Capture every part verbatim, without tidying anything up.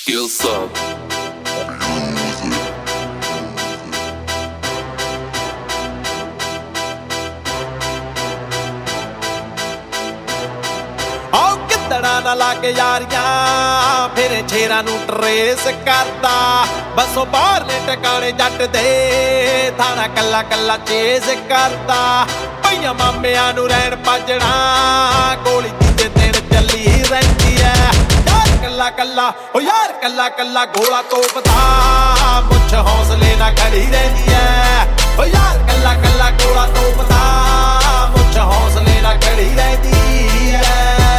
Skills up. आओ कितड़ा ना लाके यारियां फिर छेरा नू ट्रेस करदा बसों बाहर ने टकाने जट दे थाना कला कला चेस करदा भईया मामिया नू रैन भजना गोली जिंदे दिन चली रहिंदी है यार कला कला ओ यार कला कला गोला तोपदा मुछ हौसले ना खड़ी रहिंदी है ओ यार कला कला गोला तोपदा मुछ हौसले ना खड़ी रहिंदी है।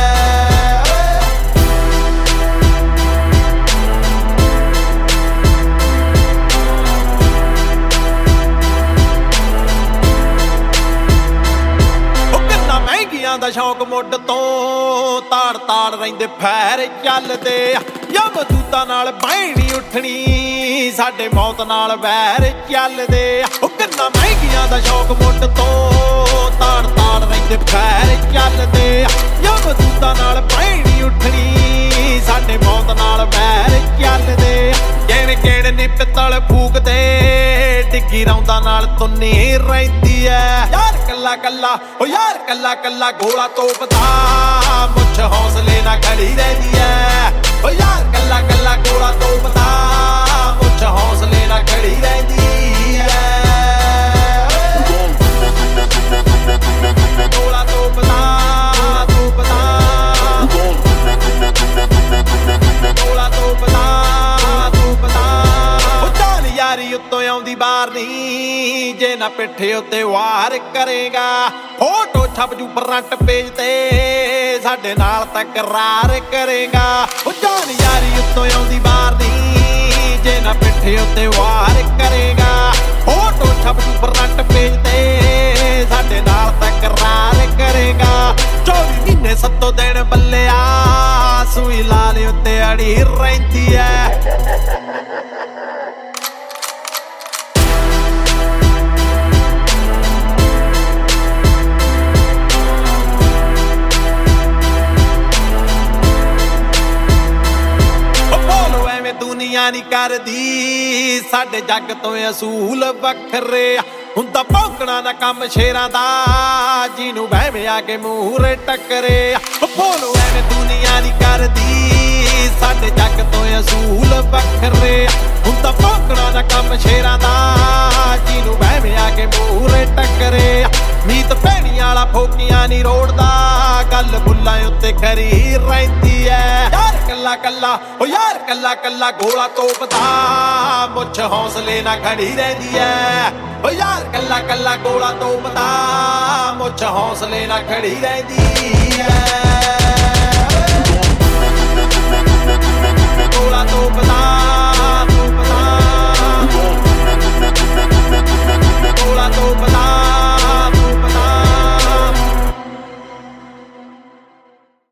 दा शौक मुड तो ताड़ ताड़ रहिंदे फैर चलदे जब दूतां नाल बहनी उठनी साडे मौत नाल वैर चलदे किन्ना महंगियां दा शौक मुड तो ताड़ ताड़ रहिंदे फैर चलदे जब दूतां नाल बहनी उठनी साडे मौत नाल वैर चलदे किण किण नी पित्तल फूकदे डिग्गी रौंदा नाल तुन्नी रहिंदी है यार कला कला ओ यार कला कला गोला तोपदा मुछ हौसले ना खड़ी रहिंदी है ओ यार कला कला गोला तोपदा मुछ हौसले ना खड़ी रहिंदी है गोला तोपदा तोपदा गोला तोपदा तोपदा ओ जान यारी उत्तों आउंदी बार नी जे ना पिठे उत्ते वार करेगा फोटो छप जू फ्रंट पेज ते साडे नाल तकरार करेगा ओ जान यारी उत्तों आउंदी बार नी जे ना पिठे उत्ते वार करेगा फोटो छप जू फ्रंट पेज ते साडे नाल तकरार करेगा चौबी महीने सत्तों दिन बल्लिया सूई लाल उत्ते अड़ी रहिंदी है। दुनिया नहीं करदी साडे जग तो असूल वखरे हुंदा भौंकना ना कम शेरां दा जिन्नू बहवे आके मूहरे टकरे बोलो एवें दुनिया नहीं करदी साडे जग तो असूल वखरे हुंदा भौंकना ना कम शेरां दा जिन्नू बहवे आके मूहरे टकरे मीत भैणी वाला फोकियां नहीं रोड़दा गल बुल्लां उत्ते खरी रहिंदी है यार कला कला ओ यार कला कला गोला तोपदा मुछ हौसले ना खड़ी रहिंदी है ओ यार कला कला गोला तोपदा मुछ हौसले ना खड़ी रहिंदी है।